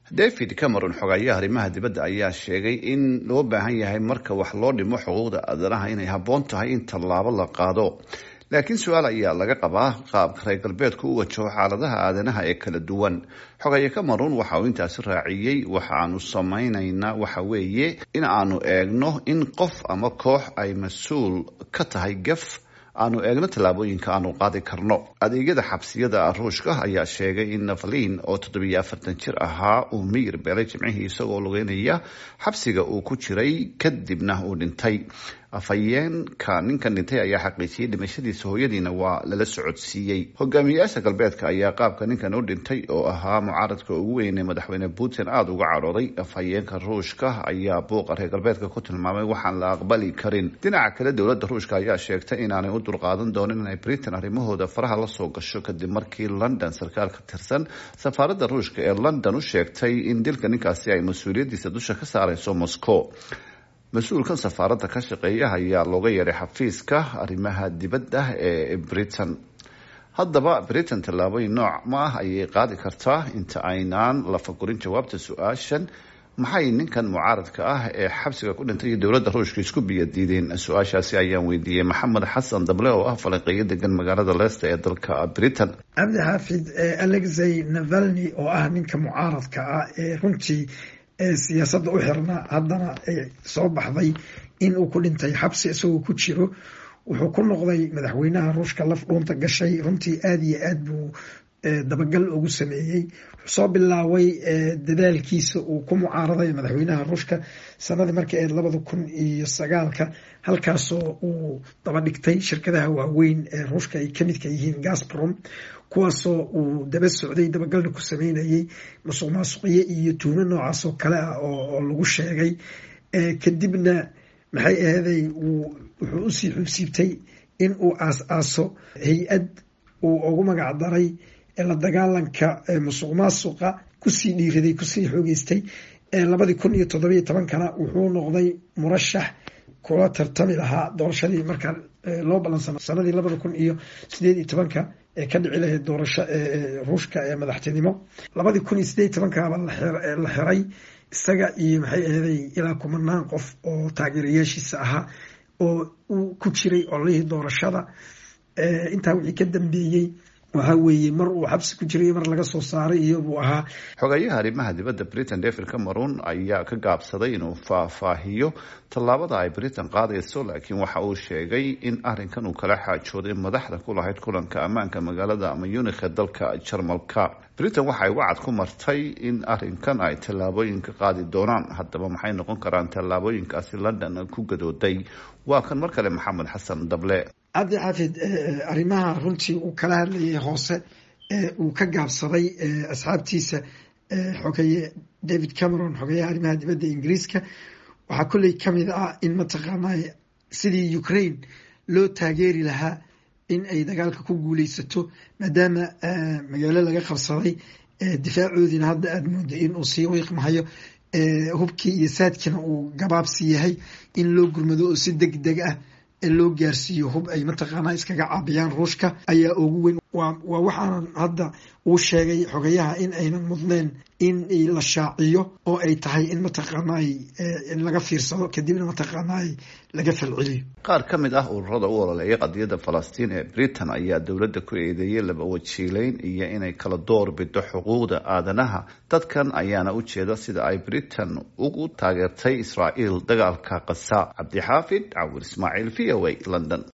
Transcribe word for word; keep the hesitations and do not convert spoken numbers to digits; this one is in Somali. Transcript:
David Cameron xogayaha arrimaha dibadda ayaa sheegay in loo baahan yahay marka wax loo dhimo xuquuqda aadanaha inay habboon tahay in tallaabo la qaado. laakiin su-aal ayaa laga qabaa qaabka reer galbeedku u wajaho xaaladaha aadanaha ee kala duwan. xogaye Cameron waxa uu intaasi raaciyey waxa aanu samaynaynaa waxa weeye in aanu eegno in qof ama koox ay mas-uul ka tahay gaf aanu eegno tallaabooyinka aanu qaadi karno. adeegyada xabsiyada ruushka ayaa sheegay in Navalny oo toddobiyo afartan jir ahaa uu miyir beelay jimcihii isagoo lugeynaya xabsiga uu ku jiray kadibna uu dhintay. afhayeenka ninkan dhintay ayaa xaqiijiyay dhimashadiisa, hooyadiina waa lala socodsiiyey. hogaamiyayaasha galbeedka ayaa qaabka ninkan u dhintay oo ahaa mucaaradka ugu weyn ee madaxweyne Putin aada uga cadhooday. afhayeenka ruushka ayaa buuqa reer galbeedka ku tilmaamay waxaan la aqbali karin. dhinaca kale dowladda ruushka ayaa sheegtay inaanay u dulqaadan doonin inay Britain arrimahooda faraha la soo gasho kadib markii London sarkaal ka tirsan safaaradda ruushka ee London u sheegtay in dilka ninkaasi ay mas-uuliyadiisa dusha ka saareyso Moscow. mas-uulkan safaaradda ka shaqeeya ayaa looga yeeray xafiiska arrimaha dibadda ee Britain. haddaba Britain tallaabooyin nooc ma ah ayay qaadi kartaa inta aynaan la fagurin jawaabta su-aashan maxay ninkan mucaaradka ah ee xabsiga ku dhintay iyo dowladda ruushka isku biyadiideen. su-aashaasi ayaan weydiiyey maxamed xasan dable oo ah falanqeeyo degan magaalada Leicester ee dalka Britain. cabdi xaafid Alexei Navalny oo ah ninka mucaaradka ah ee runtii siyaasadda u xirna haddana soo baxday in uu ku dhintay xabsi isagoo ku jiro, wuxuu ku noqday madaxweynaha ruushka laf dhuunta gashay. runtii aada iyo aad buu dabagal ugu sameeyey. wuxuu soo bilaabay dadaalkiisa uu ku mucaaraday madaxweynaha ruushka sanadii markii ee labada kun iyo sagaalka, halkaasoo uu daba dhigtay shirkadaha waaweyn ee ruushka ay kamidka yihiin Gazprom, kuwaasoo uu daba socday dabagalna ku sameynayay masuq maasuqyo iyo tuumo noocaas oo kale ah oo lagu sheegay. kadibna maxay ahaday wuxuu usii xubsiibtay in uu aas-aaso hay-ad uu ugu magac daray la dagaalanka musuq maasuqa, kusii dhiiraday kusii xoogeystay. labadii kun iyo toddobiyo tobankana wuxuu noqday murashax kula tartami lahaa doorashadii markaa loo ballansano sanadii labada kun iyo sideed iyo tobanka ee ka dhici lahayd doorasho ruushka ee madaxtinimo. labadii kun iyo sideed iyo tobankaaba la xiray isaga iyo maxay ahaday ilaa kumanaan qof oo taageerayaashiisa ahaa oo uu ku jiray ololihii doorashada. intaa wixii ka dambeeyey waxa weeye mar uu xabsi ku jiray mar laga soo saaray iyo buu ahaa. xogayaha arrimaha dibadda Britain David Cameron ayaa ka gaabsaday inuu faahfaahiyo tallaabada ay Britain qaadayso, laakiin waxa uu sheegay in arrinkan uu kala xaajooday madaxda ku lahayd kulanka ammaanka magaalada Munich ee dalka Jarmalka. Britain waxay wacad ku martay in arrinkan ay tallaabooyinka qaadi doonaan. haddaba maxay noqon karaan tallaabooyinkaasi London ku gadooday? waa kan mar kale maxamed xasan dable. cabdi xaafid arrimaha runtii uu kala hadlayay hoose uu ka gaabsaday asxaabtiisa xogaye David Cameron, xogayaha arrimaha dibadda Ingiriiska. waxaa kolley kamid ah in mataqaanaa sidii Ukraine loo taageeri lahaa in ay dagaalka ku guuleysato, maadaama magaalo laga qabsaday difaacoodiina hadda aada moodo in uu sii wiiqmahayo, hubkii iyo saadkiina uu gabaabsi yahay, in loo gurmado oo si deg deg ah loo gaarsiiyo hub ay mataqaanaa iskaga caabiyaan ruushka ayaa ugu weyn. waa waxaan hadda uu sheegay xogayaha in aynan mudneen in la shaaciyo oo ay tahay in mataqaanaa in laga fiirsado kadibna mataqaanaa laga falceliyo. qaar ka mid ah ururada u ololeeya qadiyadda Falastiin ee Britain ayaa dowladda ku eedeeyay laba wajiileyn iyo inay kala door bido xuquuqda aadanaha. dadkan ayaana u jeeda sida ay Britain ugu taageertay Israa'iil dagaalka Gaza. cabdi xaafid cawir Ismaaciil v o a London.